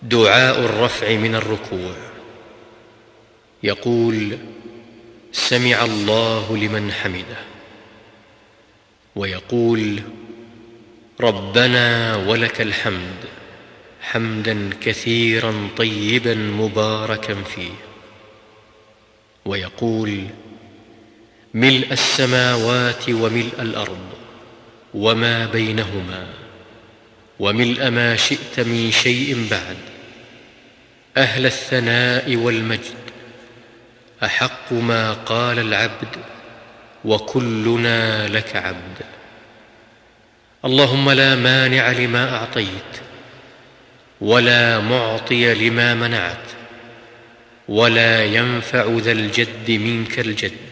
دعاء الرفع من الركوع. يقول: سمع الله لمن حمده. ويقول: ربنا ولك الحمد حمدا كثيرا طيبا مباركا فيه. ويقول: ملء السماوات وملء الأرض وما بينهما وملء ما شئت من شيء بعد، أهل الثناء والمجد، أحق ما قال العبد وكلنا لك عبد. اللهم لا مانع لما أعطيت ولا معطي لما منعت ولا ينفع ذا الجد منك الجد.